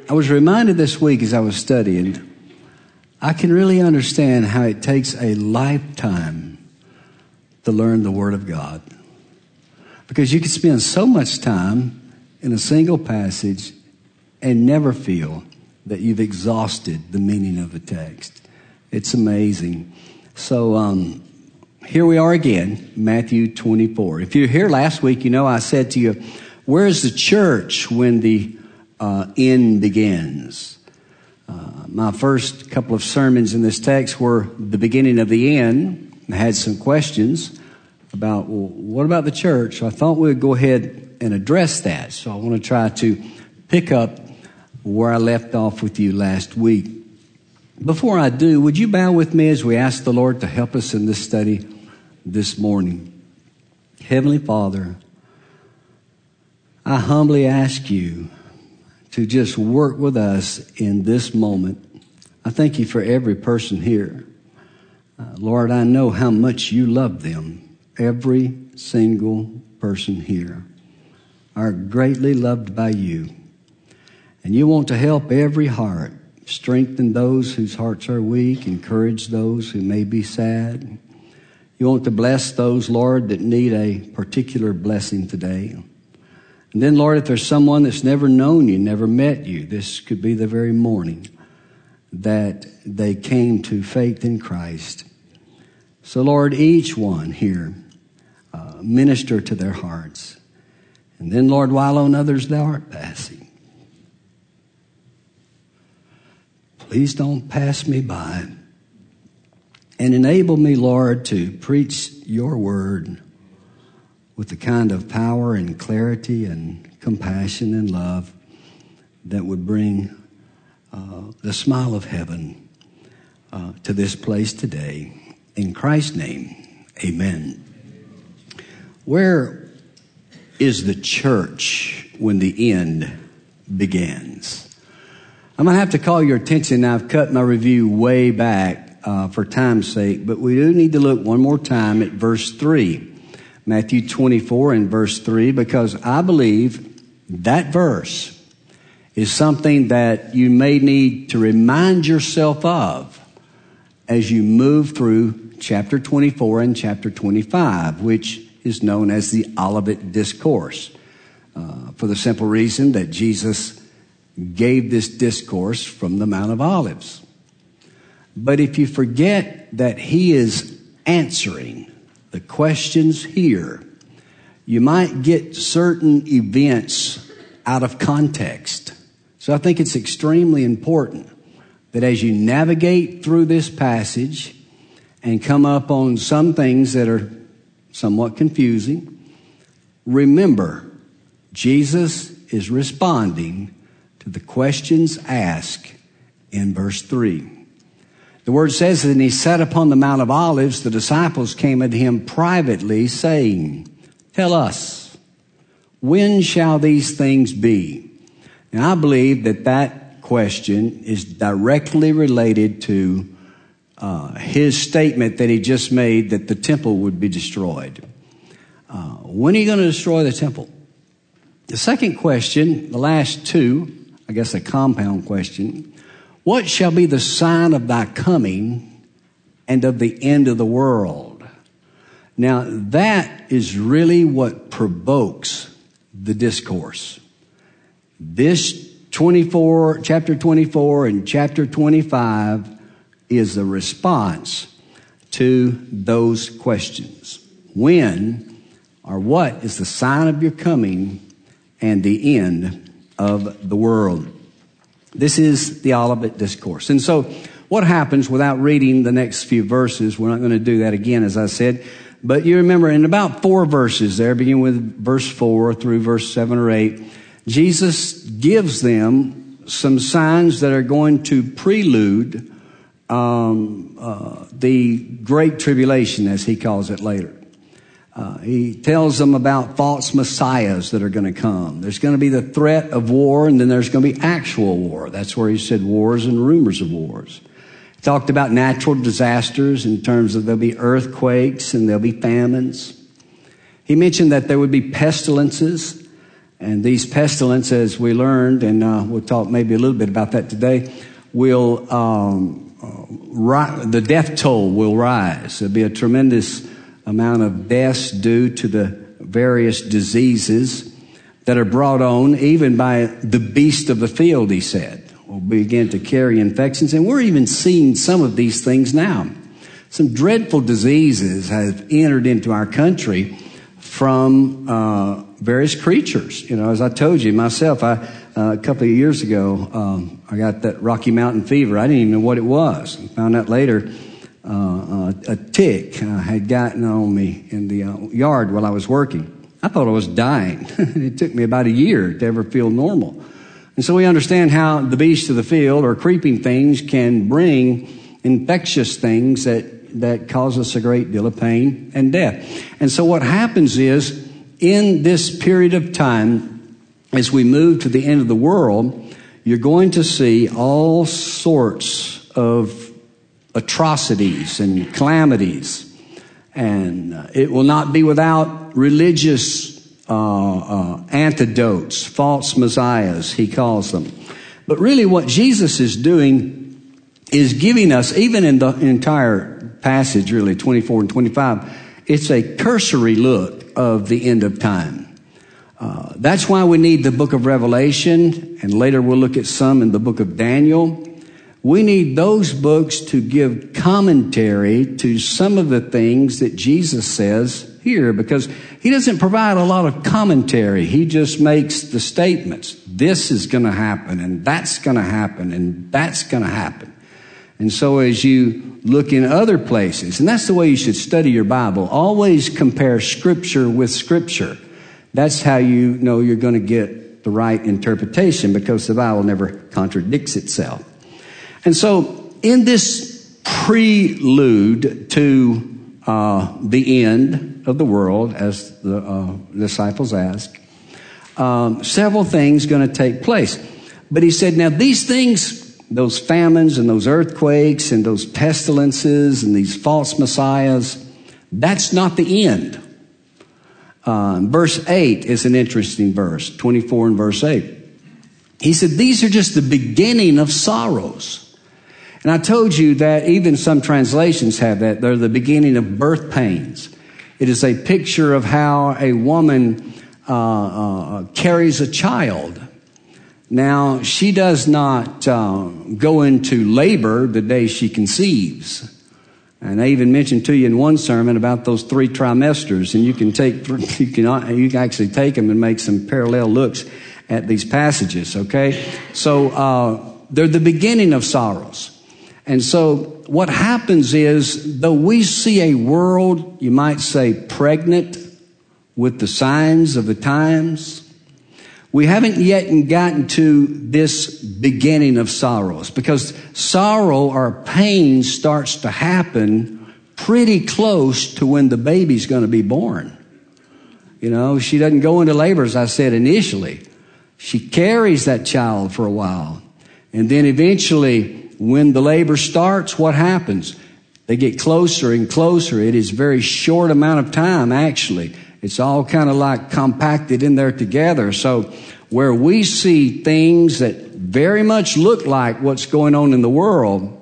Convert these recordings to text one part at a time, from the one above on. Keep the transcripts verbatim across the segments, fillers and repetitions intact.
I was reminded this week as I was studying, I can really understand how it takes a lifetime to learn the Word of God. Because you can spend so much time in a single passage and never feel that you've exhausted the meaning of the text. It's amazing. So um, here we are again, Matthew twenty-four. If you were here last week, you know I said to you, where's the church when the uh, end begins? Uh, my first couple of sermons in this text were the beginning of the end. I had some questions about, well, what about the church? So I thought we would go ahead and address that. So I want to try to pick up where I left off with you last week. Before I do, would you bow with me as we ask the Lord to help us in this study this morning? Heavenly Father, I humbly ask you to just work with us in this moment. I thank you for every person here. Uh, Lord, I know how much you love them, every single person here are greatly loved by you. And you want to help every heart, strengthen those whose hearts are weak, encourage those who may be sad. You want to bless those, Lord, that need a particular blessing today. And then, Lord, if there's someone that's never known you, never met you, this could be the very morning that they came to faith in Christ. So, Lord, each one here, uh, minister to their hearts. And then, Lord, while on others thou art passing, please don't pass me by. And enable me, Lord, to preach your word with the kind of power and clarity and compassion and love that would bring uh, the smile of heaven uh, to this place today. In Christ's name, amen. Where is the church when the end begins? I'm going to have to call your attention. Now, I've cut my review way back uh, for time's sake, but we do need to look one more time at verse three. Matthew twenty-four and verse three, because I believe that verse is something that you may need to remind yourself of as you move through chapter twenty-four and chapter twenty-five, which is known as the Olivet Discourse, uh, for the simple reason that Jesus gave this discourse from the Mount of Olives. But if you forget that he is answering the questions here, you might get certain events out of context. So I think it's extremely important that as you navigate through this passage and come up on some things that are somewhat confusing, remember, Jesus is responding to the questions asked in verse three. The word says that, and he sat upon the Mount of Olives, the disciples came unto him privately, saying, tell us, when shall these things be? Now, I believe that that question is directly related to uh, his statement that he just made that the temple would be destroyed. Uh, when are you going to destroy the temple? The second question, the last two, I guess a compound question, what shall be the sign of thy coming and of the end of the world? Now, that is really what provokes the discourse. This twenty-four, chapter twenty-four and chapter twenty-five is a response to those questions. When or what is the sign of your coming and the end of the world? This is the Olivet Discourse. And so what happens without reading the next few verses? We're not going to do that again, as I said. But you remember in about four verses there, beginning with verse four through verse seven or eight, Jesus gives them some signs that are going to prelude um, uh, the Great Tribulation, as he calls it later. Uh, he tells them about false messiahs that are going to come. There's going to be the threat of war, and then there's going to be actual war. That's where he said wars and rumors of wars. He talked about natural disasters in terms of there'll be earthquakes and there'll be famines. He mentioned that there would be pestilences, And these pestilences, we learned, and uh, we'll talk maybe a little bit about that today, will um, uh, ri- the death toll will rise. There'll be a tremendous amount of deaths due to the various diseases that are brought on even by the beast of the field, he said, will begin to carry infections. And we're even seeing some of these things now. Some dreadful diseases have entered into our country from uh, various creatures. You know, as I told you myself, I, uh, a couple of years ago, um, I got that Rocky Mountain fever. I didn't even know what it was. I found out later uh, uh, a tick uh, had gotten on me in the uh, yard while I was working. I thought I was dying. It took me about a year to ever feel normal. And so we understand how the beast of the field or creeping things can bring infectious things that that cause us a great deal of pain and death. And so what happens is, in this period of time, as we move to the end of the world, you're going to see all sorts of atrocities and calamities. And uh, it will not be without religious uh, uh, antidotes, false messiahs, he calls them. But really what Jesus is doing is giving us, even in the entire passage, really, twenty-four and twenty-five, it's a cursory look of the end of time. Uh, that's why we need the book of Revelation, and later we'll look at some in the book of Daniel. We need those books to give commentary to some of the things that Jesus says here, because he doesn't provide a lot of commentary. He just makes the statements. This is going to happen, and that's going to happen, and that's going to happen. And so as you look in other places, and that's the way you should study your Bible, always compare Scripture with Scripture. That's how you know you're going to get the right interpretation, because the Bible never contradicts itself. And so in this prelude to uh, the end of the world, as the uh, disciples ask, um, several things going to take place. But he said, now these things, those famines and those earthquakes and those pestilences and these false messiahs, that's not the end. Uh, verse eight is an interesting verse, twenty-four and verse eight. He said, these are just the beginning of sorrows. And I told you that even some translations have that. They're the beginning of birth pains. It is a picture of how a woman uh, uh, carries a child. Now, she does not uh, go into labor the day she conceives. And I even mentioned to you in one sermon about those three trimesters. And you can take, you can, you can actually take them and make some parallel looks at these passages, okay? So uh, they're the beginning of sorrows. And so what happens is, though we see a world, you might say, pregnant with the signs of the times, we haven't yet gotten to this beginning of sorrows, because sorrow or pain starts to happen pretty close to when the baby's going to be born. You know, she doesn't go into labor, as I said initially. She carries that child for a while. And then eventually, when the labor starts, what happens? They get closer and closer. It is a very short amount of time, actually. It's all kind of like compacted in there together. So where we see things that very much look like what's going on in the world,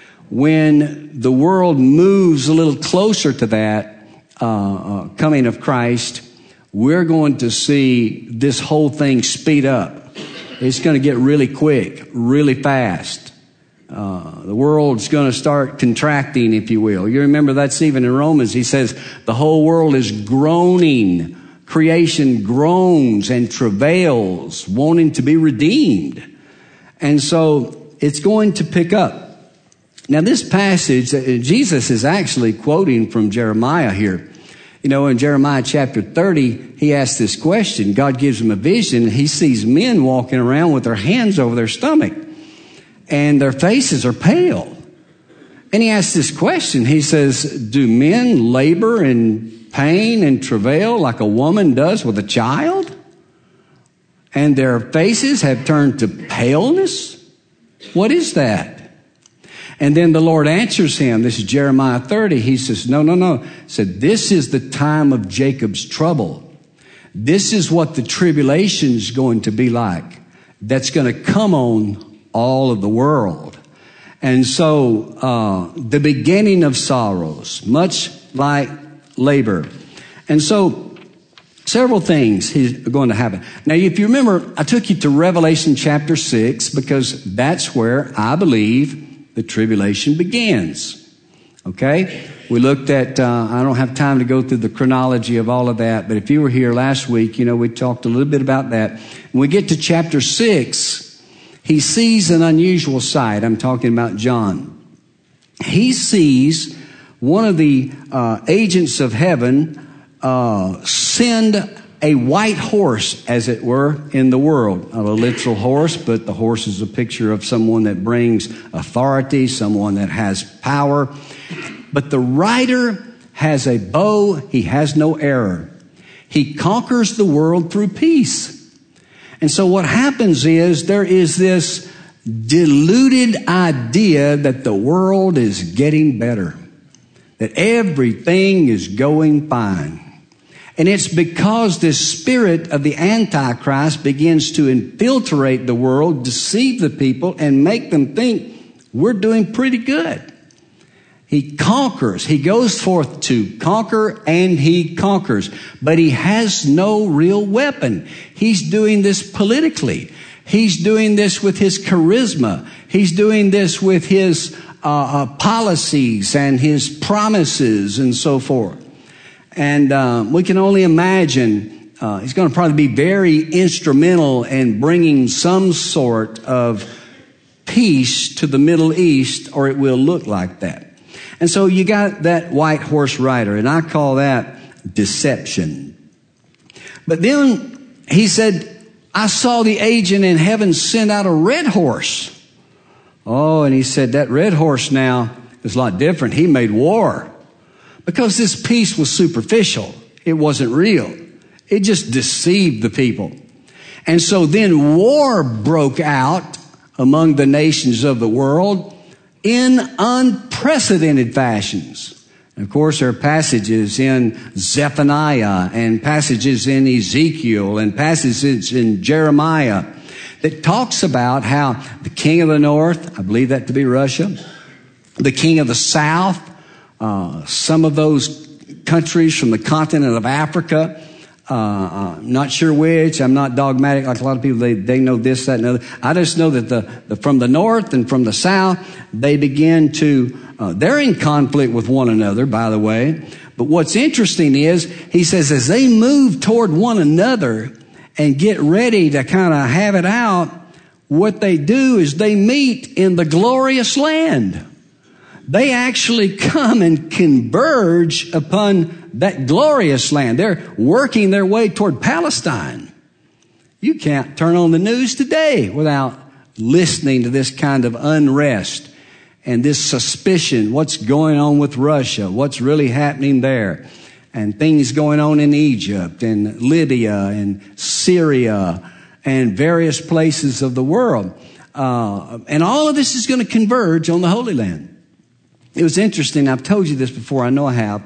when the world moves a little closer to that uh, uh, coming of Christ, we're going to see this whole thing speed up. It's going to get really quick, really fast. Uh, the world's going to start contracting, if you will. You remember that's even in Romans. He says the whole world is groaning. Creation groans and travails, wanting to be redeemed. And so it's going to pick up. Now this passage, Jesus is actually quoting from Jeremiah here. You know, in Jeremiah chapter thirty, he asks this question. God gives him a vision, and he sees men walking around with their hands over their stomach, and their faces are pale. And he asks this question. He says, do men labor in pain and travail like a woman does with a child? And their faces have turned to paleness? What is that? And then the Lord answers him. This is Jeremiah thirty. He says, no, no, no. He said, this is the time of Jacob's trouble. This is what the tribulation is going to be like. That's going to come on all of the world. And so, uh, the beginning of sorrows, much like labor. And so, several things is going to happen. Now, if you remember, I took you to Revelation chapter six because that's where I believe the tribulation begins. Okay? We looked at, uh, I don't have time to go through the chronology of all of that, but if you were here last week, you know, we talked a little bit about that. When we get to chapter six, he sees an unusual sight. I'm talking about John. He sees one of the uh, agents of heaven uh, send a white horse, as it were, in the world. Not a literal horse, but the horse is a picture of someone that brings authority, someone that has power. But the rider has a bow. He has no error. He conquers the world through peace. And so what happens is there is this deluded idea that the world is getting better, that everything is going fine. And it's because this spirit of the Antichrist begins to infiltrate the world, deceive the people, and make them think we're doing pretty good. He conquers. He goes forth to conquer, and he conquers. But he has no real weapon. He's doing this politically. He's doing this with his charisma. He's doing this with his uh, uh, policies and his promises and so forth. And uh, we can only imagine uh, he's going to probably be very instrumental in bringing some sort of peace to the Middle East, or it will look like that. And so you got that white horse rider, and I call that deception. But then he said, I saw the agent in heaven send out a red horse. Oh, and he said that red horse now is a lot different. He made war because this peace was superficial. It wasn't real. It just deceived the people. And so then war broke out among the nations of the world in unprecedented fashions. And of course, there are passages in Zephaniah and passages in Ezekiel and passages in Jeremiah that talks about how the king of the north, I believe that to be Russia, the king of the south, uh, some of those countries from the continent of Africa, Uh, uh, not sure which. I'm not dogmatic like a lot of people. They, they know this, that, and other. I just know that the, the from the north and from the south, they begin to, uh, they're in conflict with one another, by the way. But what's interesting is, he says, as they move toward one another and get ready to kind of have it out, what they do is they meet in the glorious land. They actually come and converge upon that glorious land. They're working their way toward Palestine. You can't turn on the news today without listening to this kind of unrest and this suspicion. What's going on with Russia? What's really happening there? And things going on in Egypt and Libya and Syria and various places of the world. Uh, and all of this is going to converge on the Holy Land. It was interesting. I've told you this before. I know I have.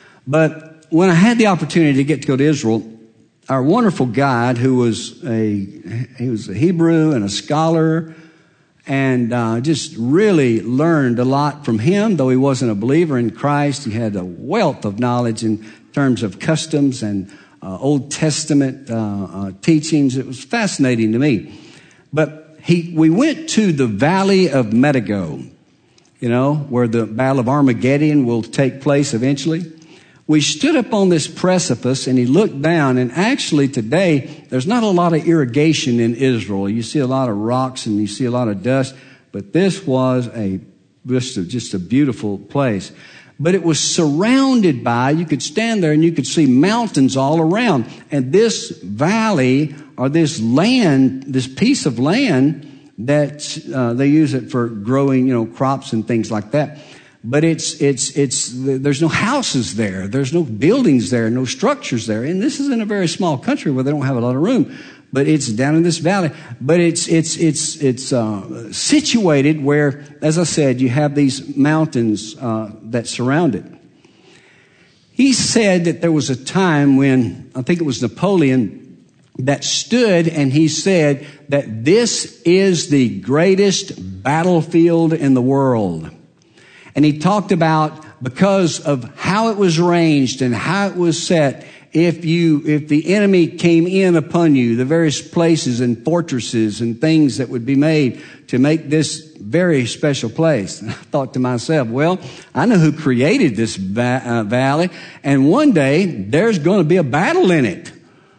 But when I had the opportunity to get to go to Israel, our wonderful guide, who was a, he was a Hebrew and a scholar, and uh, just really learned a lot from him, though he wasn't a believer in Christ. He had a wealth of knowledge in terms of customs and uh, Old Testament uh, uh, teachings. It was fascinating to me. But he, we went to the Valley of Megiddo, you know, where the Battle of Armageddon will take place eventually. We stood up on this precipice and he looked down, and actually today there's not a lot of irrigation in Israel. You see a lot of rocks and you see a lot of dust, but this was a just a, just a beautiful place. But it was surrounded by, you could stand there and you could see mountains all around. And this valley, or this land, this piece of land, that uh, they use it for growing, you know, crops and things like that. But it's, it's, it's, there's no houses there. There's no buildings there, no structures there. And this is in a very small country where they don't have a lot of room. But it's down in this valley. But it's, it's, it's, it's, uh, situated where, as I said, you have these mountains, uh, that surround it. he said that there was a time when, I think it was Napoleon, that stood and he said that this is the greatest battlefield in the world. And he talked about, because of how it was arranged and how it was set, if you, if the enemy came in upon you, the various places and fortresses and things that would be made to make this very special place. And I thought to myself, well, I know who created this va- uh, valley, and one day there's going to be a battle in it.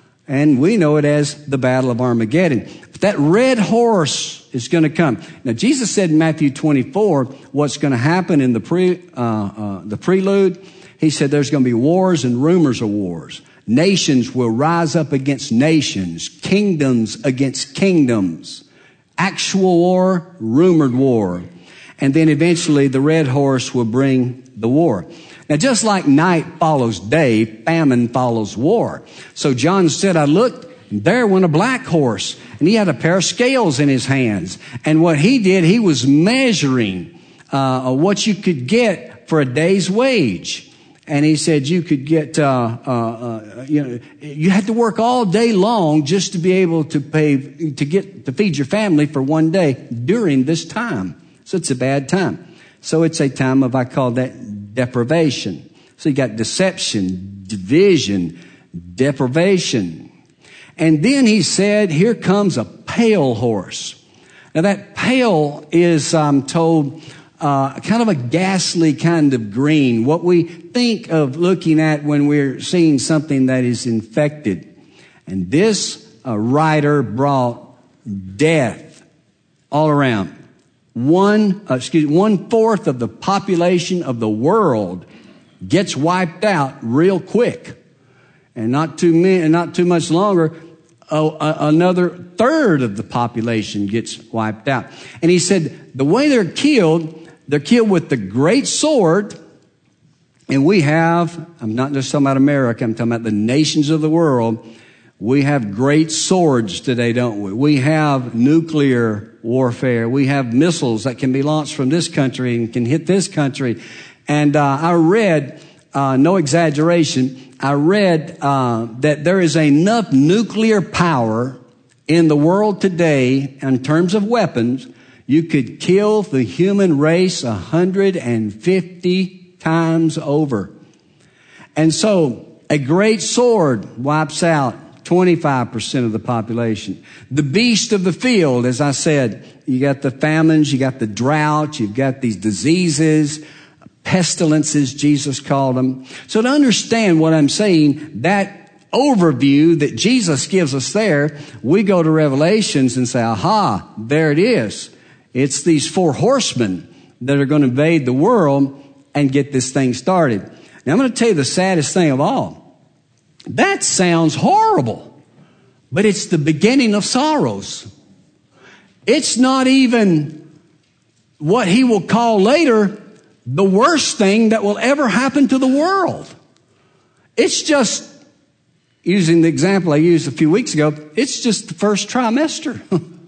And we know it as the Battle of Armageddon. But that red horse is going to come. Now, Jesus said in Matthew twenty-four, what's going to happen in the pre, uh, uh, the prelude. He said there's going to be wars and rumors of wars. Nations will rise up against nations, kingdoms against kingdoms, actual war, rumored war. And then eventually the red horse will bring the war. Now, just like night follows day, famine follows war. So John said, I looked, and there went a black horse, and he had a pair of scales in his hands. And what he did, he was measuring uh, what you could get for a day's wage. And he said you could get, uh, uh, uh, you know, you had to work all day long just to be able to pay, to get, to feed your family for one day during this time. So it's a bad time. So it's a time of, I call that deprivation. So you got deception, division, deprivation. And then he said, here comes a pale horse. Now that pale is, I'm told, uh, kind of a ghastly kind of green. What we think of looking at when we're seeing something that is infected. And this uh, rider brought death all around. One, uh, excuse me, one fourth of the population of the world gets wiped out real quick, and not too many, and not too much longer. Uh, uh, another third of the population gets wiped out. And he said the way they're killed, they're killed with the great sword. And we have, I'm not just talking about America, I'm talking about the nations of the world. We have great swords today, don't we? We have nuclear warfare. We have missiles that can be launched from this country and can hit this country. And uh, I read, uh, no exaggeration, I read uh, that there is enough nuclear power in the world today in terms of weapons, you could kill the human race one hundred fifty times over. And so a great sword wipes out twenty-five percent of the population. The beast of the field, as I said, you got the famines, you got the drought, you've got these diseases, pestilences, Jesus called them. So to understand what I'm saying, that overview that Jesus gives us there, we go to Revelations and say, aha, there it is. It's these four horsemen that are going to invade the world and get this thing started. Now I'm going to tell you the saddest thing of all. That sounds horrible, but it's the beginning of sorrows. It's not even what he will call later the worst thing that will ever happen to the world. It's just, using the example I used a few weeks ago, it's just the first trimester.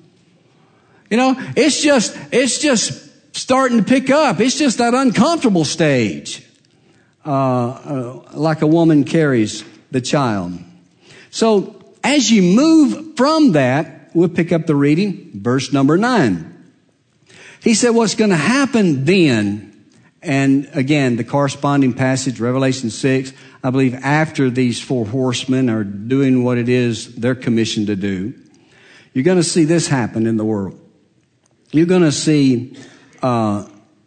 You know, it's just, it's just starting to pick up. It's just that uncomfortable stage, uh, uh, like a woman carries the child. So as you move from that, we'll pick up the reading, verse number nine. He said, what's going to happen then? And again, the corresponding passage, Revelation six, I believe after these four horsemen are doing what it is they're commissioned to do, you're going to see this happen in the world. You're going to see uh,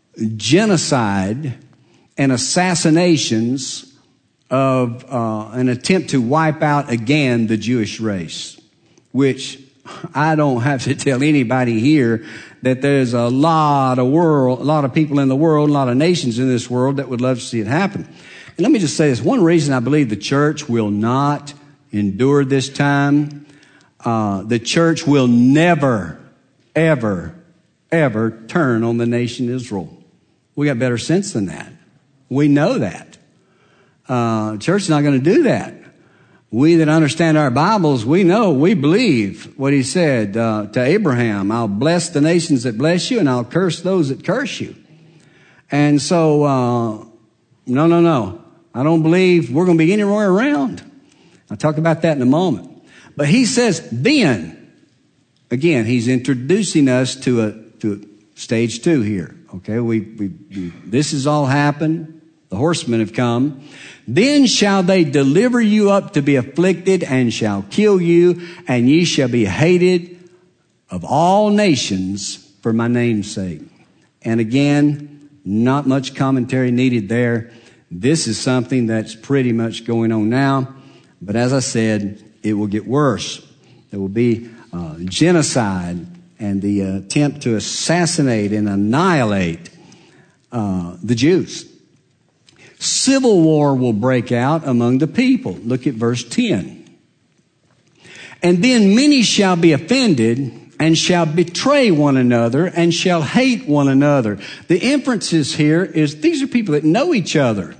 genocide and assassinations of uh, an attempt to wipe out again the Jewish race, which I don't have to tell anybody here that there's a lot of world, a lot of people in the world, a lot of nations in this world that would love to see it happen. And let me just say this. One reason I believe the church will not endure this time, uh, the church will never, ever, ever turn on the nation Israel. We got better sense than that. We know that. Uh, church is not going to do that. We that understand our Bibles, we know, we believe what he said uh, to Abraham. I'll bless the nations that bless you, and I'll curse those that curse you. And so, uh, no, no, no. I don't believe we're going to be anywhere around. I'll talk about that in a moment. But he says, then, again, he's introducing us to a, to stage two here. Okay, we, we, we this has all happened. The horsemen have come. Then shall they deliver you up to be afflicted, and shall kill you, and ye shall be hated of all nations for my name's sake. And again, not much commentary needed there. This is something that's pretty much going on now. But as I said, it will get worse. There will be uh, genocide and the uh, attempt to assassinate and annihilate uh, the Jews. Civil war will break out among the people. Look at verse ten. And then many shall be offended, and shall betray one another, and shall hate one another. The inferences here is these are people that know each other.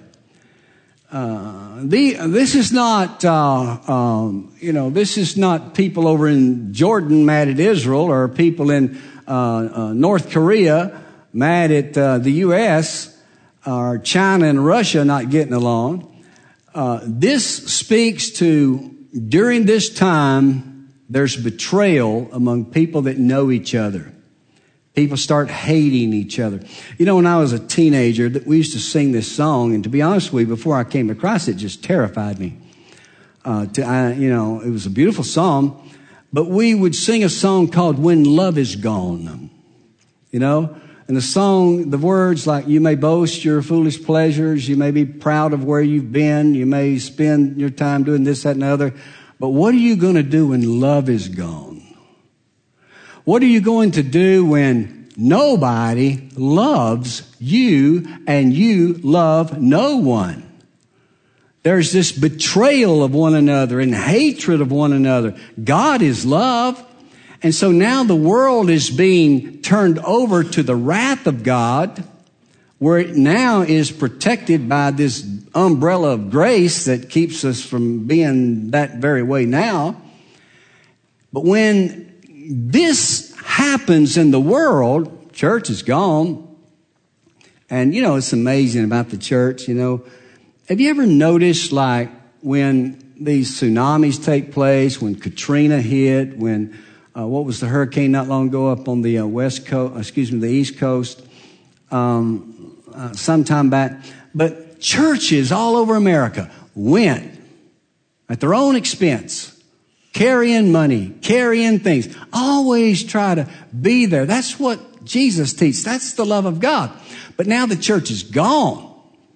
Uh, the, this is not, uh, um, you know, this is not people over in Jordan mad at Israel, or people in uh, uh, North Korea mad at uh, the U S, or China and Russia not getting along. Uh, this speaks to, during this time, there's betrayal among people that know each other. People start hating each other. You know, when I was a teenager, that we used to sing this song, and to be honest with you, before I came across it, it just terrified me. Uh, to, I, you know, it was a beautiful song, but we would sing a song called "When Love Is Gone." You know, and the song, the words like, "You may boast your foolish pleasures, you may be proud of where you've been, you may spend your time doing this, that, and the other, but what are you going to do when love is gone? What are you going to do when nobody loves you and you love no one?" There's this betrayal of one another and hatred of one another. God is love. And so now the world is being turned over to the wrath of God, where it now is protected by this umbrella of grace that keeps us from being that very way now. But when this happens in the world, church is gone. And, you know, it's amazing about the church, you know. Have you ever noticed, like, when these tsunamis take place, when Katrina hit, when, uh, what was the hurricane not long ago up on the uh, west coast, excuse me, the east coast, um, uh, sometime back. But churches all over America went at their own expense, carrying money, carrying things. Always try to be there. That's what Jesus teaches. That's the love of God. But now the church is gone.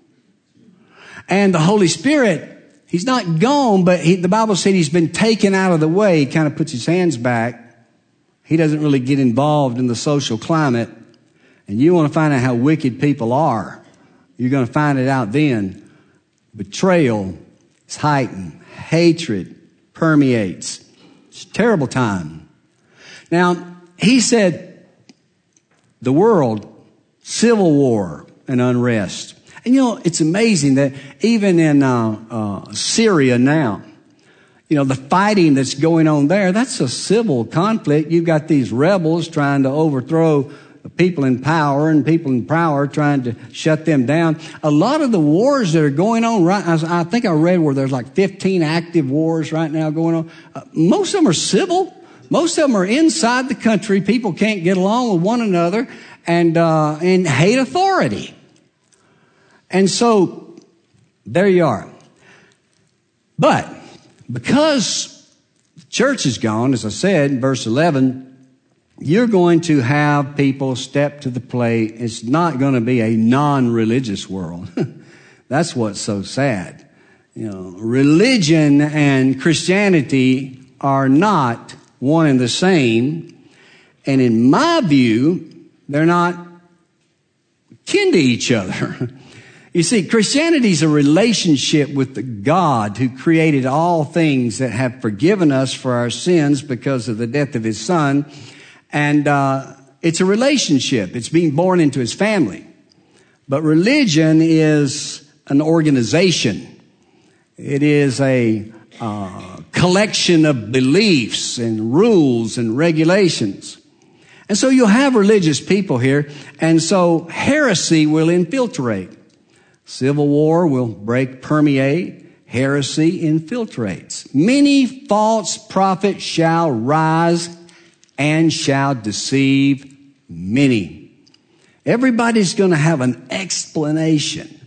And the Holy Spirit, he's not gone, but he, the Bible said he's been taken out of the way. He kind of puts his hands back. He doesn't really get involved in the social climate. And you want to find out how wicked people are. You're going to find it out then. Betrayal is heightened. Hatred permeates. It's a terrible time. Now, he said the world, civil war and unrest. And you know, it's amazing that even in uh, uh, Syria now, you know, the fighting that's going on there, that's a civil conflict. You've got these rebels trying to overthrow people in power, and people in power trying to shut them down. A lot of the wars that are going on right, I, I think I read where there's like fifteen active wars right now going on. Uh, most of them are civil. Most of them are inside the country. People can't get along with one another and uh, and hate authority. And so there you are. But because the church is gone, as I said in verse eleven, you're going to have people step to the plate. It's not going to be a non-religious world. That's what's so sad. You know, religion and Christianity are not one and the same. And in my view, they're not kin to each other. You see, Christianity is a relationship with the God who created all things, that have forgiven us for our sins because of the death of his Son. And uh, it's a relationship. It's being born into his family. But religion is an organization. It is a uh, collection of beliefs and rules and regulations. And so you'll have religious people here. And so heresy will infiltrate. Civil war will break, permeate. Heresy infiltrates. Many false prophets shall rise and shall deceive many. Everybody's going to have an explanation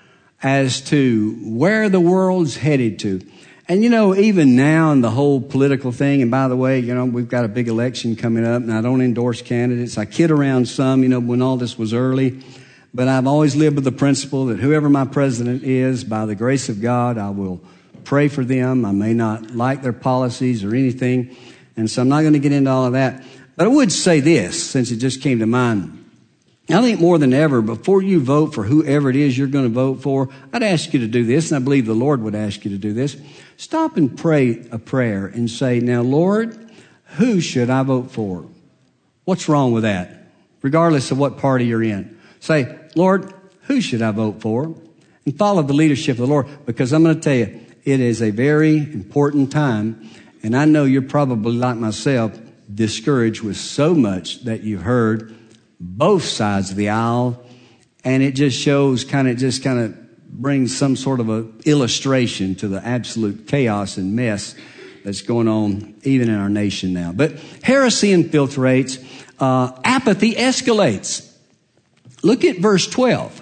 as to where the world's headed to. And, you know, even now in the whole political thing, and by the way, you know, we've got a big election coming up, and I don't endorse candidates. I kid around some, you know, when all this was early. But I've always lived with the principle that whoever my president is, by the grace of God, I will pray for them. I may not like their policies or anything, and so I'm not going to get into all of that. But I would say this, since it just came to mind. I think more than ever, before you vote for whoever it is you're going to vote for, I'd ask you to do this, and I believe the Lord would ask you to do this. Stop and pray a prayer and say, now, Lord, who should I vote for? What's wrong with that? Regardless of what party you're in. Say, Lord, who should I vote for? And follow the leadership of the Lord, because I'm going to tell you, it is a very important time. And I know you're probably like myself, discouraged with so much that you've heard both sides of the aisle. And it just shows kind of, just kind of brings some sort of a illustration to the absolute chaos and mess that's going on even in our nation now. But heresy infiltrates, uh, apathy escalates. Look at verse twelve.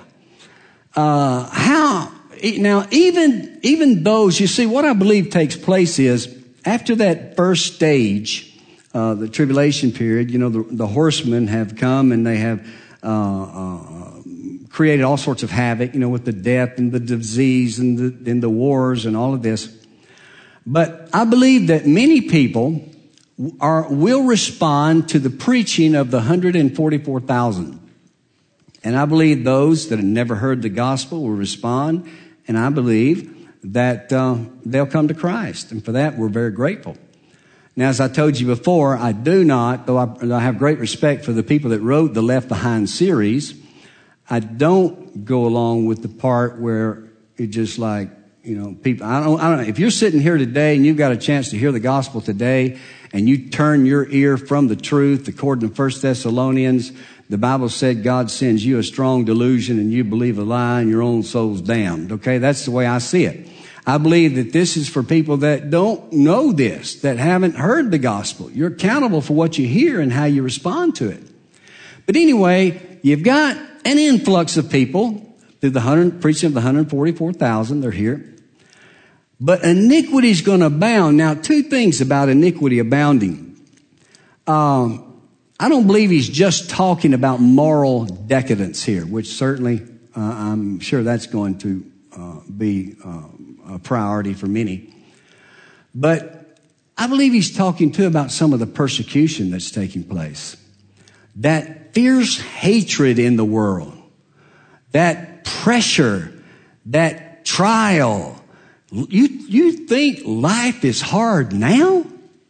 Uh, how, now even, even those, you see, what I believe takes place is after that first stage, uh, the tribulation period, you know, the, the horsemen have come and they have, uh, uh, created all sorts of havoc, you know, with the death and the disease and the, and the wars and all of this. But I believe that many people are, will respond to the preaching of the one hundred forty-four thousand. And I believe those that have never heard the gospel will respond. And I believe that uh, they'll come to Christ. And for that, we're very grateful. Now, as I told you before, I do not, though I, I have great respect for the people that wrote the Left Behind series, I don't go along with the part where it just like, you know, people, I don't, I don't know. If you're sitting here today and you've got a chance to hear the gospel today and you turn your ear from the truth, according to First Thessalonians, the Bible said God sends you a strong delusion and you believe a lie and your own soul's damned. Okay, that's the way I see it. I believe that this is for people that don't know this, that haven't heard the gospel. You're accountable for what you hear and how you respond to it. But anyway, you've got an influx of people through the hundred, preaching of the one hundred forty-four thousand. They're here. But iniquity is going to abound. Now, two things about iniquity abounding. Um, I don't believe he's just talking about moral decadence here, which certainly uh, I'm sure that's going to uh, be uh, a priority for many. But I believe he's talking too about some of the persecution that's taking place. That fierce hatred in the world, that pressure, that trial. You, you think life is hard now?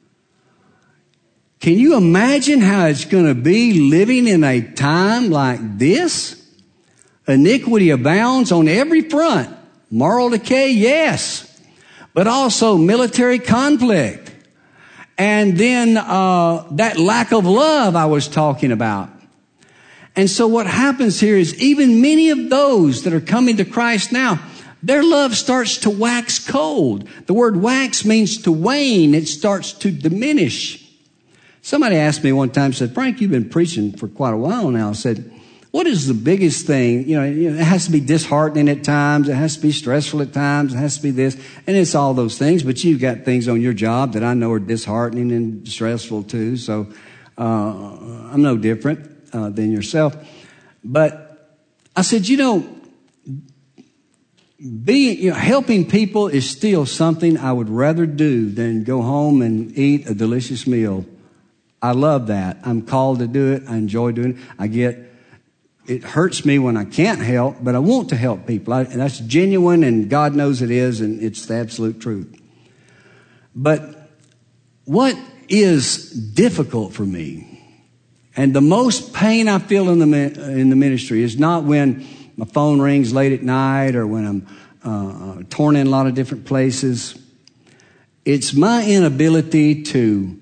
Can you imagine how it's going to be living in a time like this? Iniquity abounds on every front. Moral decay, yes. But also military conflict. And then uh that lack of love I was talking about. And so what happens here is even many of those that are coming to Christ now, their love starts to wax cold. The word wax means to wane. It starts to diminish. Somebody asked me one time, said, Frank, you've been preaching for quite a while now. I said, what is the biggest thing? You know, it has to be disheartening at times. It has to be stressful at times. It has to be this. And it's all those things. But you've got things on your job that I know are disheartening and stressful too. So uh, I'm no different uh, than yourself. But I said, you know, being, you know, helping people is still something I would rather do than go home and eat a delicious meal. I love that. I'm called to do it. I enjoy doing it. I get, it hurts me when I can't help, but I want to help people. I, and that's genuine, and God knows it is, and it's the absolute truth. But what is difficult for me, and the most pain I feel in the in the ministry, is not when my phone rings late at night or when I'm uh, torn in a lot of different places. It's my inability to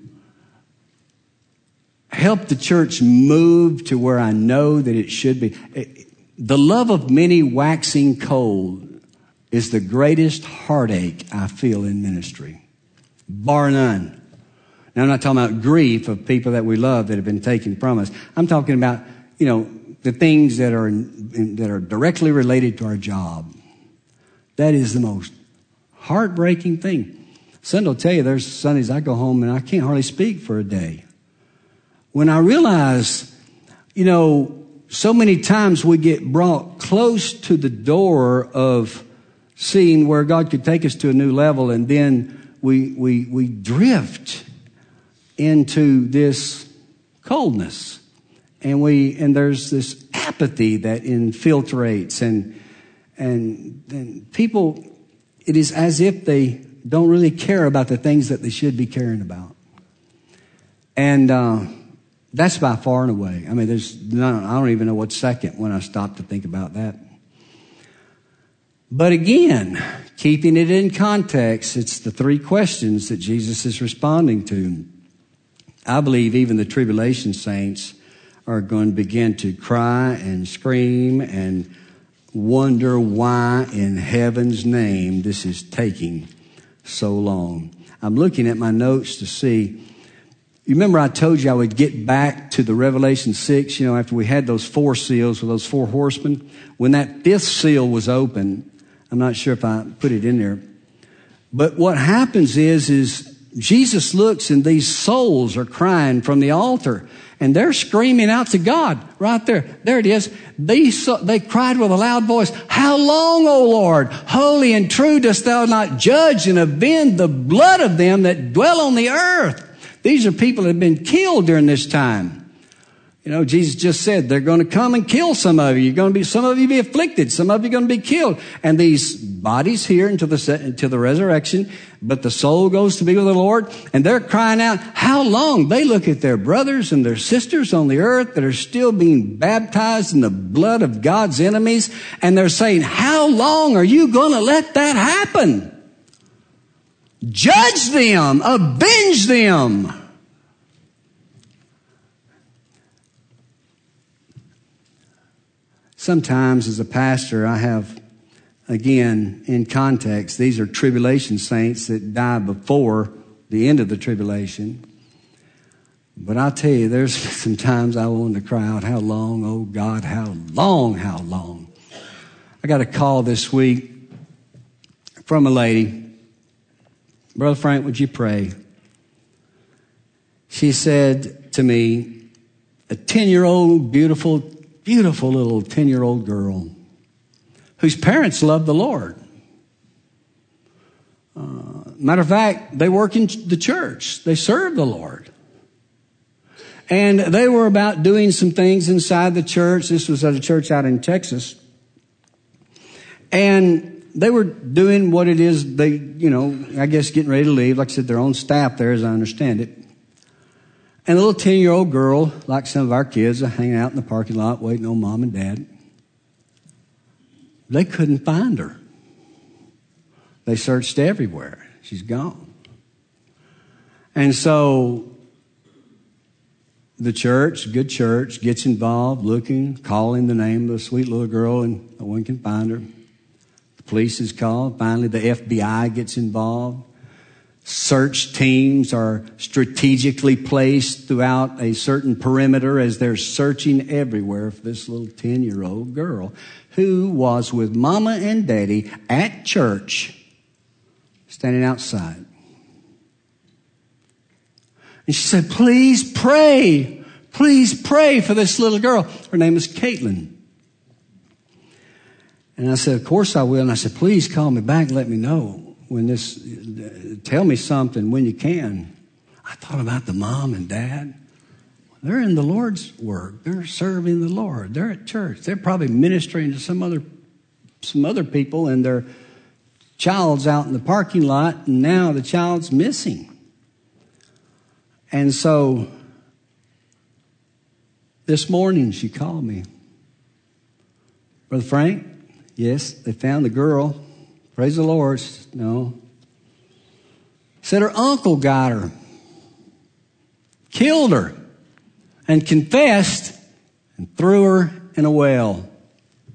help the church move to where I know that it should be. the love of many waxing cold is the greatest heartache I feel in ministry, bar none. Now, I'm not talking about grief of people that we love that have been taken from us. I'm talking about, you know, the things that are that are directly related to our job. That is the most heartbreaking thing. Son will tell you, there's Sundays I go home and I can't hardly speak for a day. When I realize, you know, so many times we get brought close to the door of seeing where God could take us to a new level, and then we we we drift into this coldness, and we and there's this apathy that infiltrates, and and and people, it is as if they don't really care about the things that they should be caring about, and uh, that's by far and away. I mean, there's none, I don't even know what's second when I stop to think about that. But again, keeping it in context, it's the three questions that Jesus is responding to. I believe even the tribulation saints are going to begin to cry and scream and wonder why in heaven's name this is taking so long. I'm looking at my notes to see. You remember I told you I would get back to the Revelation six, you know, after we had those four seals with those four horsemen. When that fifth seal was open, I'm not sure if I put it in there, but what happens is, is Jesus looks and these souls are crying from the altar and they're screaming out to God right there. There it is. These, they cried with a loud voice, "How long, O Lord? Holy and true dost thou not judge and avenge the blood of them that dwell on the earth?" These are people that have been killed during this time. You know, Jesus just said they're going to come and kill some of you. You're going to be, some of you be afflicted. Some of you are going to be killed. And these bodies here until the, until the resurrection, but the soul goes to be with the Lord. And they're crying out, how long? They look at their brothers and their sisters on the earth that are still being baptized in the blood of God's enemies. And they're saying, how long are you going to let that happen? Judge them, avenge them. Sometimes as a pastor, I have, again, in context, these are tribulation saints that die before the end of the tribulation. But I'll tell you, there's some times I wanted to cry out, how long, oh God, how long, how long? I got a call this week from a lady. Brother Frank, would you pray? She said to me, a ten-year-old, beautiful Beautiful little ten-year-old girl whose parents love the Lord. Uh, matter of fact, they work in the church. They serve the Lord. And they were about doing some things inside the church. This was at a church out in Texas. And they were doing what it is they, you know, I guess getting ready to leave. Like I said, their own staff there, as I understand it. And a little ten-year-old girl, like some of our kids, are hanging out in the parking lot waiting on mom and dad. They couldn't find her. They searched everywhere. She's gone. And so the church, good church, gets involved, looking, calling the name of the sweet little girl, and no one can find her. The police is called. Finally, the F B I gets involved. Search teams are strategically placed throughout a certain perimeter as they're searching everywhere for this little ten-year-old girl who was with mama and daddy at church, standing outside. And she said, please pray. Please pray for this little girl. Her name is Caitlin. And I said, of course I will. And I said, please call me back and let me know. When this, tell me something when you can. I thought about the mom and dad. They're in the Lord's work. They're serving the Lord. They're at church. They're probably ministering to some other, some other people, and their child's out in the parking lot, and now the child's missing. And so this morning she called me. Brother Frank, yes, they found the girl. Praise the Lord. No. Said her uncle got her, killed her, and confessed and threw her in a well.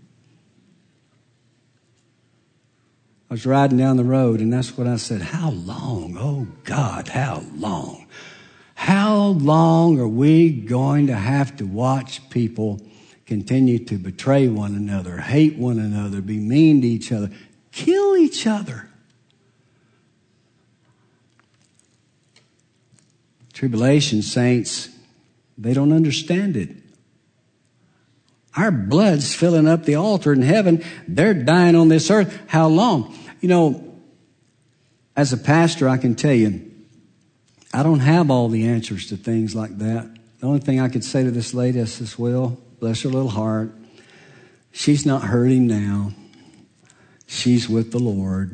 I was riding down the road, and that's what I said. How long? Oh, God, how long? How long are we going to have to watch people continue to betray one another, hate one another, be mean to each other, kill each other? Tribulation saints, they don't understand it. Our blood's filling up the altar in heaven. They're dying on this earth. How long? You know, as a pastor, I can tell you, I don't have all the answers to things like that. The only thing I could say to this lady, I says, well, bless her little heart. She's not hurting now. She's with the Lord.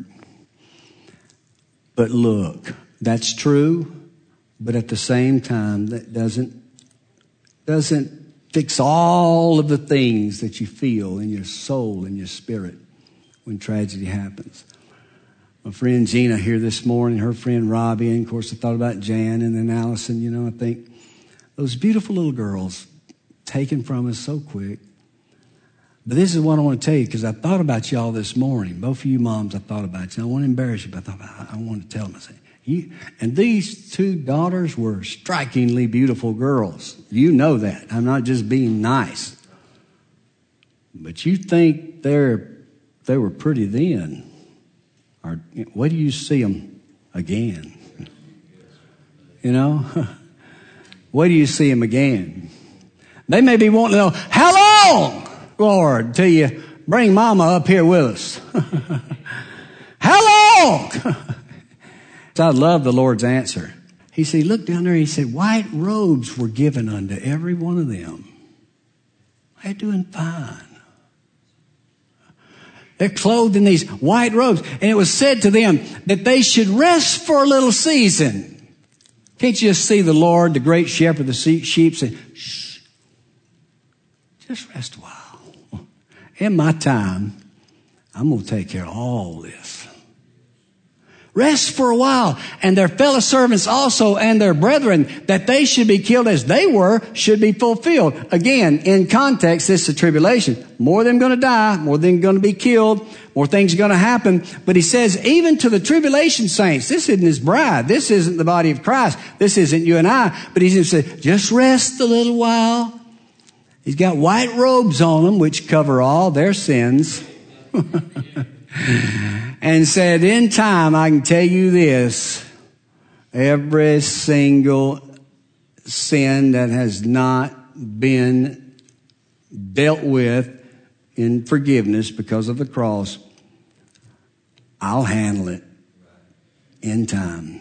But look, that's true. But at the same time, that doesn't, doesn't fix all of the things that you feel in your soul and your spirit when tragedy happens. My friend Gina here this morning, her friend Robbie, and of course I thought about Jan and then Allison. You know, I think those beautiful little girls taken from us so quick. But this is what I want to tell you, because I thought about y'all this morning. Both of you moms, I thought about you. I want to embarrass you, but I thought about, I want to tell them. I said, you, and these two daughters were strikingly beautiful girls. You know that. I'm not just being nice. But you think they're they were pretty then. Or wait till you see them again. You know? Wait till you see them again. They may be wanting to know, how long, Lord, till you bring Mama up here with us? How long? So I love the Lord's answer. He said, look down there, he said, white robes were given unto every one of them. They're doing fine. They're clothed in these white robes. And it was said to them that they should rest for a little season. Can't you just see the Lord, the great shepherd of the sheep, say, shh, just rest a while. In my time, I'm going to take care of all this. Rest for a while. And their fellow servants also and their brethren, that they should be killed as they were, should be fulfilled. Again, in context, this is tribulation. More of them going to die, more of them going to be killed, more things are going to happen. But he says, even to the tribulation saints, this isn't his bride. This isn't the body of Christ. This isn't you and I. But he's going to say, just rest a little while. He's got white robes on them, which cover all their sins. And said, in time, I can tell you this, every single sin that has not been dealt with in forgiveness because of the cross, I'll handle it in time.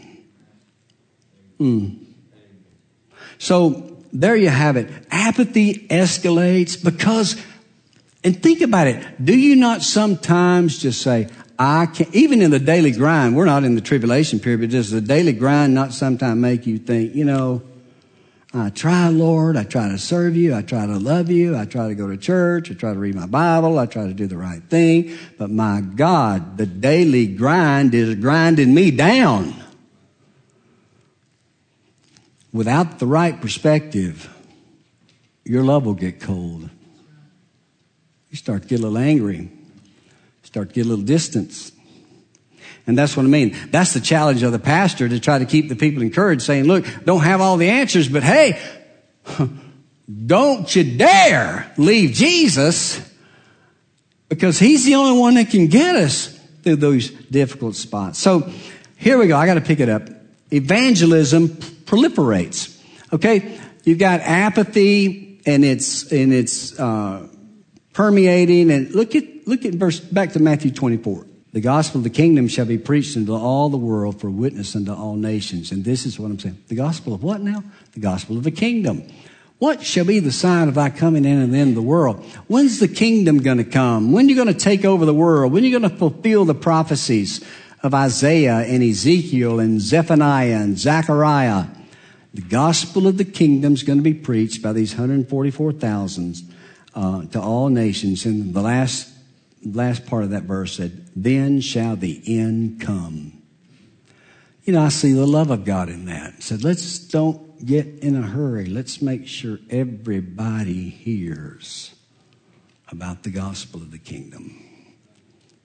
Mm. So there you have it. Apathy escalates because, and think about it, do you not sometimes just say, I can't, even in the daily grind, we're not in the tribulation period, but does the daily grind not sometimes make you think, you know, I try, Lord, I try to serve you, I try to love you, I try to go to church, I try to read my Bible, I try to do the right thing, but my God, the daily grind is grinding me down. Without the right perspective, your love will get cold. You start to get a little angry. Start to get a little distance. And that's what I mean. That's the challenge of the pastor, to try to keep the people encouraged, saying, look, don't have all the answers, but hey, don't you dare leave Jesus, because he's the only one that can get us through those difficult spots. So here we go. I got to pick it up. Evangelism proliferates. Okay. You've got apathy, and it's, and it's, uh, permeating. And look at, look at verse, back to Matthew twenty-four. The gospel of the kingdom shall be preached unto all the world for witness unto all nations. And this is what I'm saying. The gospel of what now? The gospel of the kingdom. What shall be the sign of thy coming in and the end of the world? When's the kingdom going to come? When are you going to take over the world? When are you going to fulfill the prophecies of Isaiah and Ezekiel and Zephaniah and Zechariah? The gospel of the kingdom is going to be preached by these one hundred forty-four thousand uh, to all nations. And the last last part of that verse said, then shall the end come. You know, I see the love of God in that. Said, let's don't get in a hurry. Let's make sure everybody hears about the gospel of the kingdom.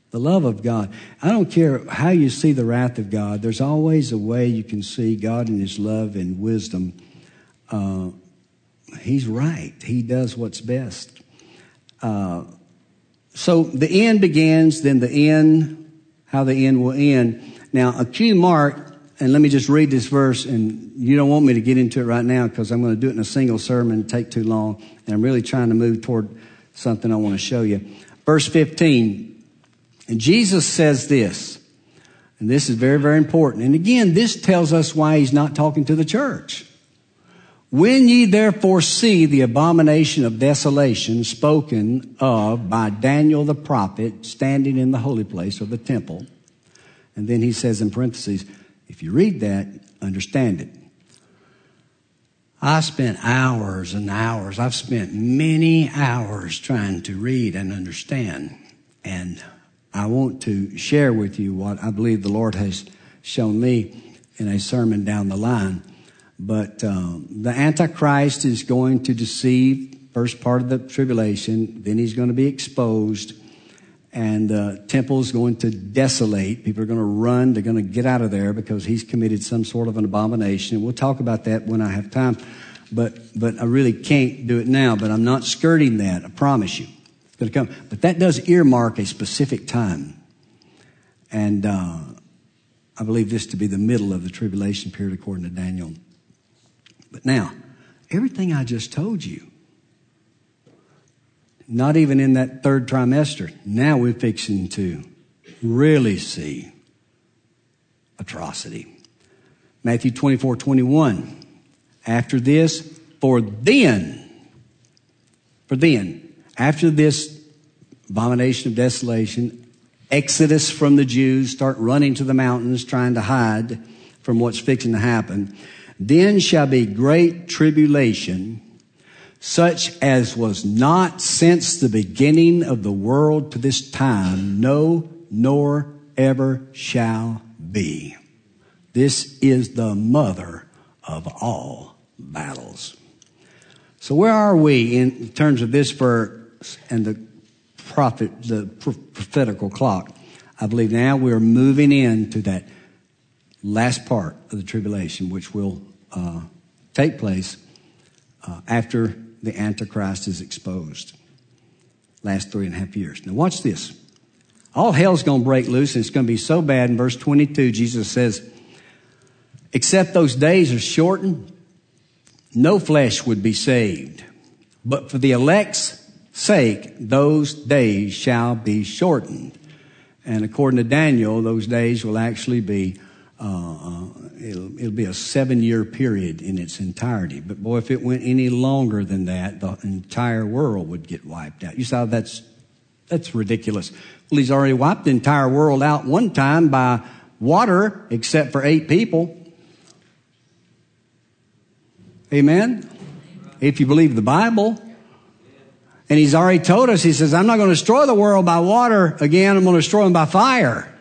The love of God. I don't care how you see the wrath of God. There's always a way you can see God in his love and wisdom. Uh, he's right. He does what's best. Uh, so the end begins, then the end, how the end will end. Now, a cue mark, and let me just read this verse, and you don't want me to get into it right now because I'm going to do it in a single sermon and take too long, and I'm really trying to move toward something I want to show you. Verse fifteen. And Jesus says this, and this is very, very important. And again, this tells us why he's not talking to the church. When ye therefore see the abomination of desolation spoken of by Daniel the prophet standing in the holy place of the temple. And then he says in parentheses, if you read that, understand it. I spent hours and hours. I've spent many hours trying to read and understand. And I want to share with you what I believe the Lord has shown me in a sermon down the line. But um, the Antichrist is going to deceive first part of the tribulation. Then he's going to be exposed. And the temple is going to desolate. People are going to run. They're going to get out of there because he's committed some sort of an abomination. And we'll talk about that when I have time. But but I really can't do it now. But I'm not skirting that. I promise you. Going to come. But that does earmark a specific time. And uh, I believe this to be the middle of the tribulation period according to Daniel. But now, everything I just told you, not even in that third trimester, now we're fixing to really see atrocity. Matthew twenty-four twenty-one. After this, for then, for then, after this abomination of desolation, exodus from the Jews, start running to the mountains, trying to hide from what's fixing to happen. Then shall be great tribulation, such as was not since the beginning of the world to this time, no, nor ever shall be. This is the mother of all battles. So where are we in terms of this verse and the prophet, the prophetical clock? I believe now we're moving into that last part of the tribulation, which will uh, take place uh, after the Antichrist is exposed. Last three and a half years. Now watch this. All hell's going to break loose, and it's going to be so bad. In verse twenty-two, Jesus says, except those days are shortened, no flesh would be saved. But for the elect's sake, those days shall be shortened. And according to Daniel, those days will actually be, uh, uh, it'll, it'll be a seven-year period in its entirety. But boy, if it went any longer than that, the entire world would get wiped out. You saw that's that's ridiculous. Well, he's already wiped the entire world out one time by water, except for eight people. Amen? If you believe the Bible. And he's already told us, he says, I'm not going to destroy the world by water again. I'm going to destroy them by fire.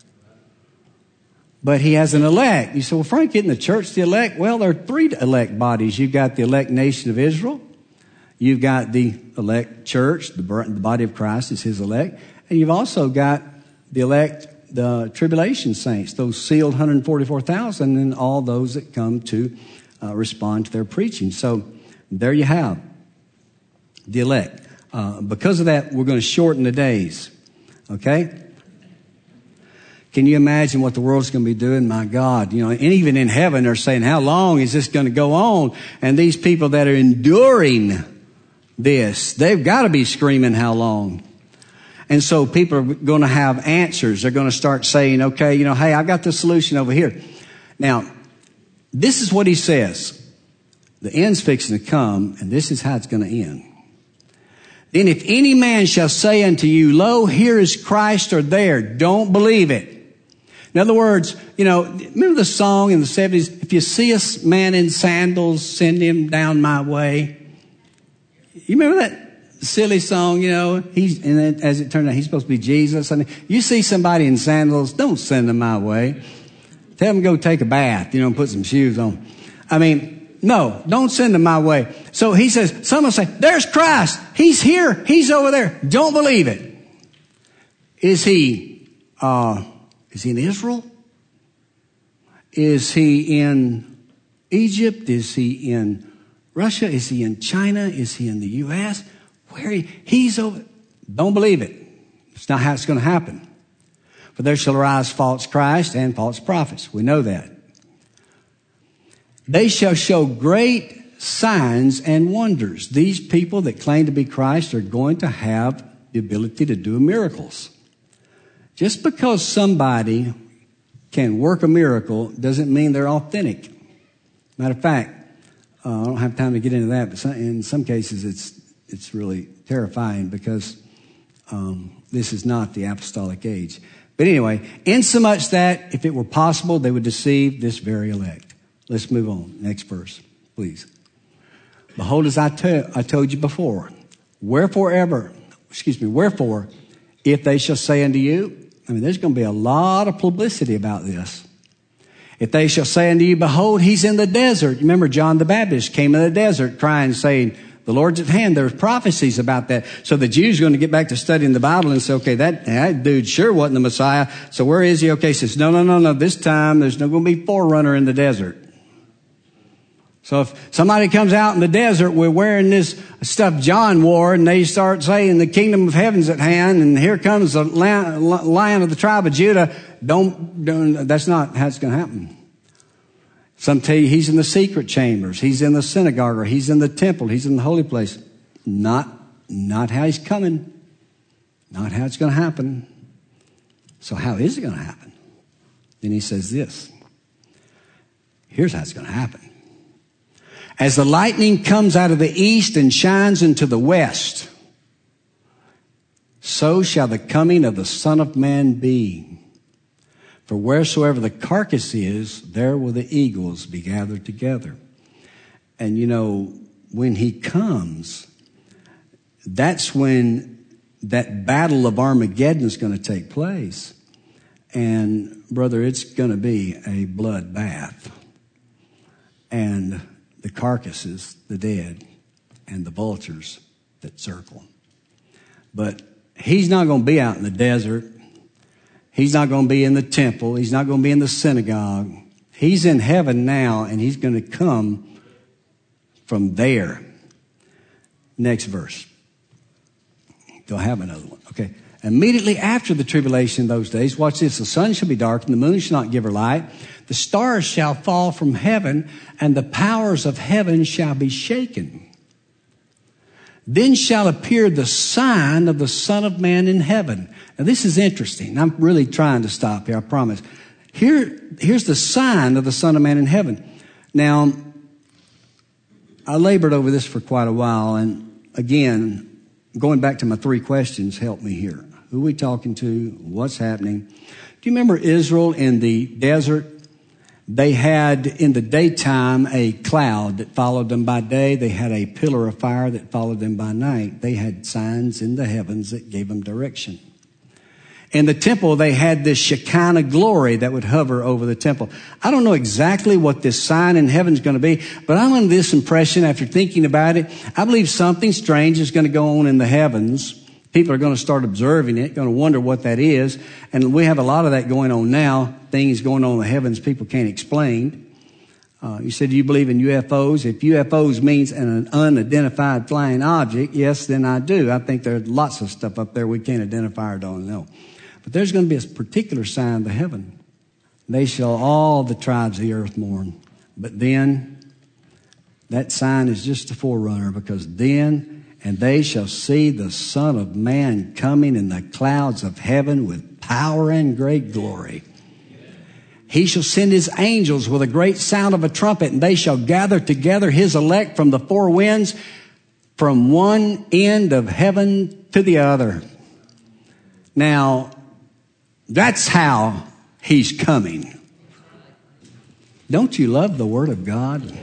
But he has an elect. You say, well, Frank, isn't the church the elect? Well, there are three elect bodies. You've got the elect nation of Israel. You've got the elect church. The body of Christ is his elect. And you've also got the elect, the tribulation saints, those sealed one hundred forty-four thousand, and all those that come to uh, respond to their preaching. So there you have the elect. Uh, because of that, we're going to shorten the days. Okay? Can you imagine what the world's going to be doing? My God, you know, and even in heaven, they're saying, how long is this going to go on? And these people that are enduring this, they've got to be screaming, how long? And so people are going to have answers. They're going to start saying, okay, you know, hey, I've got the solution over here. Now, this is what he says. The end's fixing to come, and this is how it's going to end. Then if any man shall say unto you, lo, here is Christ, or there, don't believe it. In other words, you know, remember the song in the seventies, if you see a man in sandals, send him down my way. You remember that silly song, you know? He's, and then, as it turned out, he's supposed to be Jesus. I mean, you see somebody in sandals, don't send them my way. Tell them to go take a bath, you know, and put some shoes on. I mean, no, don't send them my way. So he says, someone say, there's Christ. He's here. He's over there. Don't believe it. Is he, uh, is he in Israel? Is he in Egypt? Is he in Russia? Is he in China? Is he in the U S? Where he, he's over. Don't believe it. It's not how it's going to happen. For there shall arise false Christ and false prophets. We know that. They shall show great signs and wonders. These people that claim to be Christ are going to have the ability to do miracles. Just because somebody can work a miracle doesn't mean they're authentic. Matter of fact, uh, I don't have time to get into that, but some, in some cases it's it's really terrifying because um, this is not the apostolic age. But anyway, insomuch that if it were possible, they would deceive this very elect. Let's move on. Next verse, please. Behold, as I, te- I told you before, wherefore ever, excuse me, wherefore, if they shall say unto you, I mean, there's going to be a lot of publicity about this. If they shall say unto you, behold, he's in the desert. Remember, John the Baptist came in the desert crying, saying, the Lord's at hand. There's prophecies about that. So the Jews are going to get back to studying the Bible and say, okay, that, that dude sure wasn't the Messiah. So where is he? Okay, he says, no, no, no, no. This time there's no going to be forerunner in the desert. So if somebody comes out in the desert, we're wearing this stuff John wore, and they start saying the kingdom of heaven's at hand, and here comes the Lion of the tribe of Judah, don't, don't that's not how it's going to happen. Some tell you he's in the secret chambers, he's in the synagogue, or he's in the temple, he's in the holy place. Not, not how he's coming. Not how it's going to happen. So how is it going to happen? Then he says this. Here's how it's going to happen. As the lightning comes out of the east and shines into the west, so shall the coming of the Son of Man be. For wheresoever the carcass is, there will the eagles be gathered together. And you know, when he comes, that's when that battle of Armageddon is going to take place. And brother, it's going to be a bloodbath. And the carcasses, the dead, and the vultures that circle. But he's not going to be out in the desert. He's not going to be in the temple. He's not going to be in the synagogue. He's in heaven now, and he's going to come from there. Next verse. Don't have another one. Okay. Immediately after the tribulation in those days, watch this, the sun shall be dark, and the moon shall not give her light. The stars shall fall from heaven, and the powers of heaven shall be shaken. Then shall appear the sign of the Son of Man in heaven. Now this is interesting. I'm really trying to stop here, I promise. Here, here's the sign of the Son of Man in heaven. Now, I labored over this for quite a while, and again, going back to my three questions helped me here. Who are we talking to? What's happening? Do you remember Israel in the desert? They had in the daytime a cloud that followed them by day. They had a pillar of fire that followed them by night. They had signs in the heavens that gave them direction. In the temple, they had this Shekinah glory that would hover over the temple. I don't know exactly what this sign in heaven is going to be, but I'm under this impression after thinking about it. I believe something strange is going to go on in the heavens. People are going to start observing it, going to wonder what that is. And we have a lot of that going on now. Things going on in the heavens people can't explain. Uh, you said, do you believe in U F Os? If U F Os means an unidentified flying object, yes, then I do. I think there's lots of stuff up there we can't identify or don't know. But there's going to be a particular sign of heaven. They shall all the tribes of the earth mourn. But then, that sign is just a forerunner, because then, and they shall see the Son of Man coming in the clouds of heaven with power and great glory. He shall send his angels with a great sound of a trumpet, and they shall gather together his elect from the four winds, from one end of heaven to the other. Now, that's how he's coming. Don't you love the Word of God?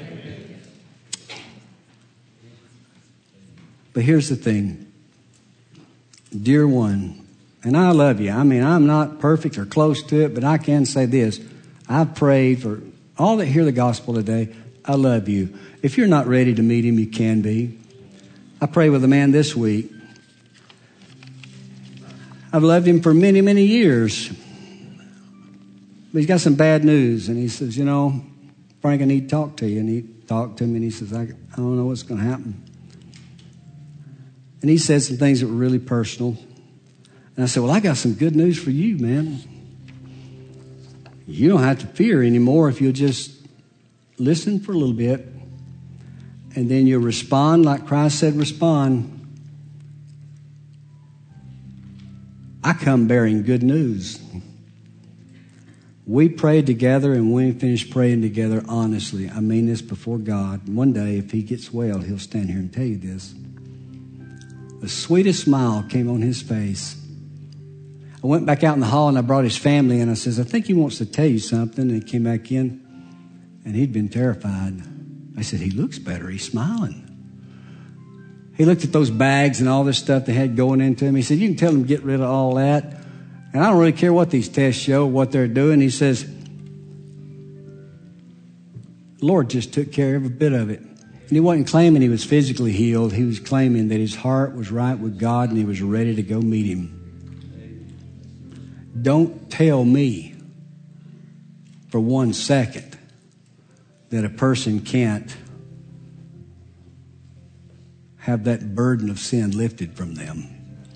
But here's the thing. Dear one, and I love you. I mean, I'm not perfect or close to it, but I can say this. I've prayed for all that hear the gospel today. I love you. If you're not ready to meet him, you can be. I prayed with a man this week. I've loved him for many, many years. But he's got some bad news. And he says, you know, Frank, I need to talk to you. And he talked to me and he says, I, I don't know what's going to happen. And he said some things that were really personal. And I said, well, I got some good news for you, man. You don't have to fear anymore if you'll just listen for a little bit. And then you'll respond like Christ said, respond. I come bearing good news. We prayed together, and when we finished praying together, honestly, I mean this before God. One day, if he gets well, he'll stand here and tell you this. The sweetest smile came on his face. I went back out in the hall, and I brought his family, and I says, I think he wants to tell you something. And he came back in, and he'd been terrified. I said, he looks better. He's smiling. He looked at those bags and all this stuff they had going into him. He said, you can tell them to get rid of all that. And I don't really care what these tests show, what they're doing. He says, the Lord just took care of every bit of it. And he wasn't claiming he was physically healed. He was claiming that his heart was right with God and he was ready to go meet him. Don't tell me for one second that a person can't have that burden of sin lifted from them.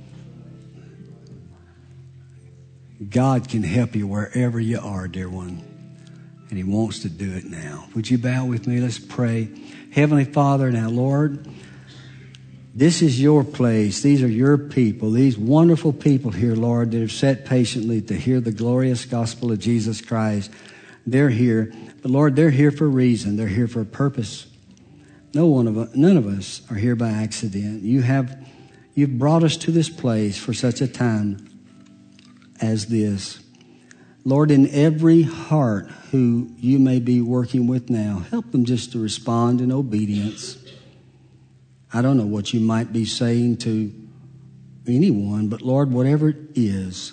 God can help you wherever you are, dear one. And he wants to do it now. Would you bow with me? Let's pray. Heavenly Father, now, Lord, this is your place. These are your people. These wonderful people here, Lord, that have sat patiently to hear the glorious gospel of Jesus Christ. They're here. But, Lord, they're here for a reason. They're here for a purpose. No one of us, none of us are here by accident. You have, you've brought us to this place for such a time as this. Lord, in every heart who you may be working with now, help them just to respond in obedience. I don't know what you might be saying to anyone, but Lord, whatever it is,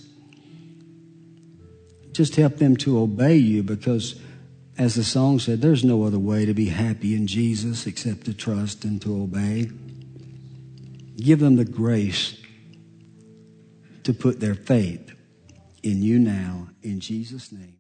just help them to obey you, because as the song said, there's no other way to be happy in Jesus except to trust and to obey. Give them the grace to put their faith in you now, in Jesus' name.